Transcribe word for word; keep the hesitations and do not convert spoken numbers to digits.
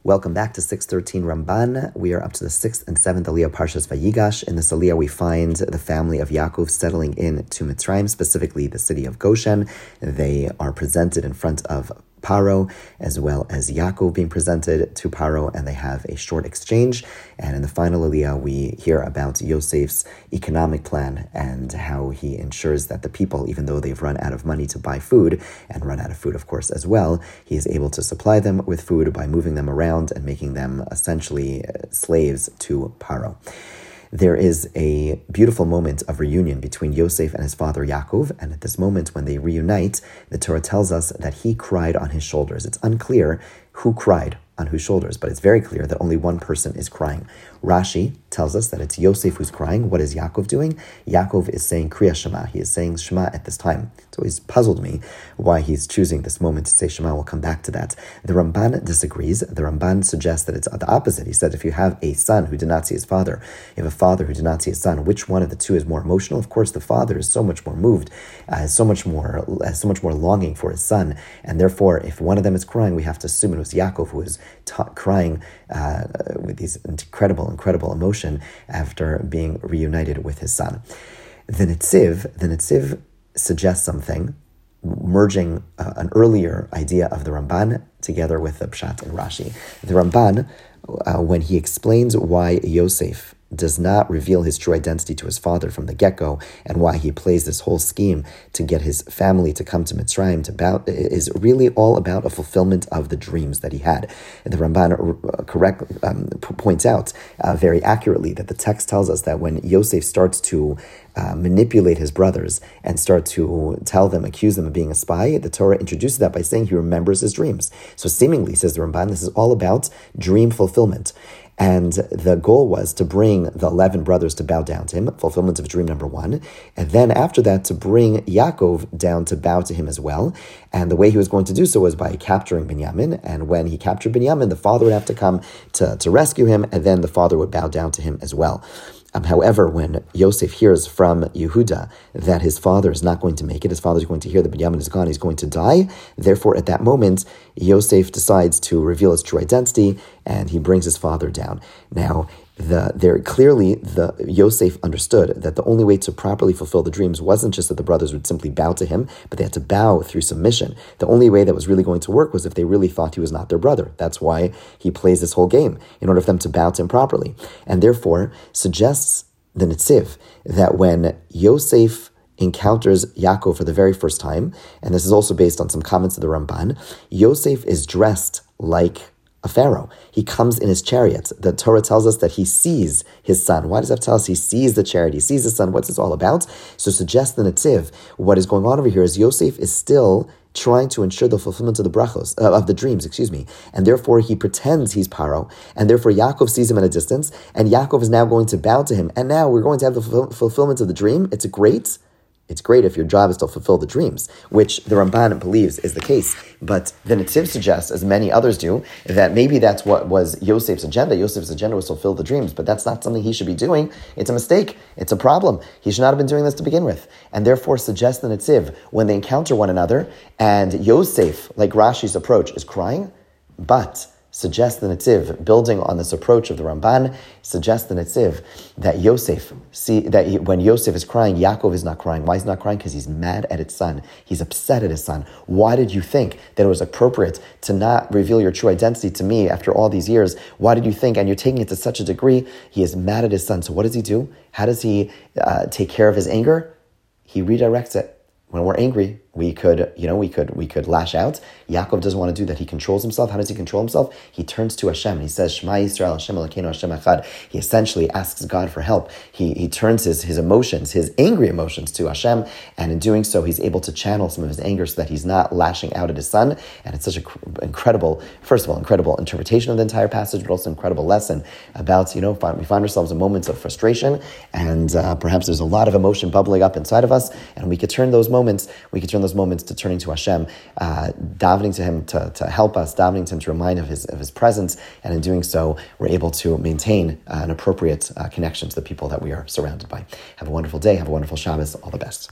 Welcome back to six thirteen Ramban. We are up to the sixth and seventh Aliyah Parshas Vayigash. In this Aliyah, we find the family of Yaakov settling in to Mitzrayim, specifically the city of Goshen. They are presented in front of Paro, as well as Yaakov being presented to Paro, and they have a short exchange. And in the final Aliyah, we hear about Yosef's economic plan and how he ensures that the people, even though they've run out of money to buy food, and run out of food, of course, as well, he is able to supply them with food by moving them around and making them essentially slaves to Paro. There is a beautiful moment of reunion between Yosef and his father Yaakov, and at this moment when they reunite, the Torah tells us that he cried on his shoulders. It's unclear who cried on whose shoulders, but it's very clear that only one person is crying. Rashi tells us that it's Yosef who's crying. What is Yaakov doing? Yaakov is saying Kriya Shema. He is saying Shema at this time. It's always puzzled me why he's choosing this moment to say Shema. We'll come back to that. The Ramban disagrees. The Ramban suggests that it's the opposite. He said if you have a son who did not see his father, you have a father who did not see his son, which one of the two is more emotional? Of course, the father is so much more moved, uh, has so much more, has so much more longing for his son, and therefore, if one of them is crying, we have to assume it was Yaakov who is ta- crying uh, with these incredible, incredible emotion after being reunited with his son. The Netziv, the Netziv suggests something, merging uh, an earlier idea of the Ramban together with the Pshat and Rashi. The Ramban, uh, when he explains why Yosef does not reveal his true identity to his father from the get-go, and why he plays this whole scheme to get his family to come to Mitzrayim to bow, is really all about a fulfillment of the dreams that he had. And the Ramban correct um, points out uh, very accurately that the text tells us that when Yosef starts to uh, manipulate his brothers and start to tell them, accuse them of being a spy, the Torah introduces that by saying he remembers his dreams. So seemingly, says the Ramban, this is all about dream fulfillment. And the goal was to bring the eleven brothers to bow down to him, fulfillment of dream number one. And then after that, to bring Yaakov down to bow to him as well. And the way he was going to do so was by capturing Binyamin. And when he captured Binyamin, the father would have to come to, to rescue him, and then the father would bow down to him as well. Um, however, when Yosef hears from Yehuda that his father is not going to make it, his father is going to hear that Binyamin is gone, he's going to die. Therefore, at that moment, Yosef decides to reveal his true identity, and he brings his father down. Now, the there clearly the Yosef understood that the only way to properly fulfill the dreams wasn't just that the brothers would simply bow to him, but they had to bow through submission. The only way that was really going to work was if they really thought he was not their brother. That's why he plays this whole game, in order for them to bow to him properly. And therefore suggests the Netziv that when Yosef encounters Yaakov for the very first time, and this is also based on some comments of the Ramban, Yosef is dressed like a pharaoh. He comes in his chariot. The Torah tells us that he sees his son. Why does that tell us he sees the chariot? He sees his son. What's this all about? So suggests the Netziv, what is going on over here is Yosef is still trying to ensure the fulfillment of the brachos, uh, of the dreams, excuse me. And therefore he pretends he's Paro, and therefore Yaakov sees him at a distance, and Yaakov is now going to bow to him. And now we're going to have the fulfill- fulfillment of the dream. It's a great It's great if your job is to fulfill the dreams, which the Ramban believes is the case. But the Netziv suggests, as many others do, that maybe that's what was Yosef's agenda. Yosef's agenda was to fulfill the dreams, but that's not something he should be doing. It's a mistake. It's a problem. He should not have been doing this to begin with. And therefore suggests the Netziv, when they encounter one another, and Yosef, like Rashi's approach, is crying, but suggests the Netziv, building on this approach of the Ramban, suggests the Netziv that Yosef, see that he, when Yosef is crying, Yaakov is not crying. Why is he not crying? Because he's mad at his son. He's upset at his son. Why did you think that it was appropriate to not reveal your true identity to me after all these years? Why did you think, and you're taking it to such a degree, he is mad at his son. So what does he do? How does he uh, take care of his anger? He redirects it. When we're angry, we could, you know, we could, we could lash out. Yaakov doesn't want to do that. He controls himself. How does he control himself? He turns to Hashem and he says, Shema Yisrael, Hashem Elokeinu, Hashem Echad. He essentially asks God for help. He he turns his, his emotions, his angry emotions to Hashem, and in doing so, he's able to channel some of his anger so that he's not lashing out at his son. And it's such an incredible, first of all, incredible interpretation of the entire passage, but also incredible lesson about, you know, we find ourselves in moments of frustration, and uh, perhaps there's a lot of emotion bubbling up inside of us, and we could turn those moments, we could turn those moments to turning to Hashem, uh, davening to Him to, to help us, davening to Him to remind of His of His presence, and in doing so, we're able to maintain uh, an appropriate uh, connection to the people that we are surrounded by. Have a wonderful day. Have a wonderful Shabbos. All the best.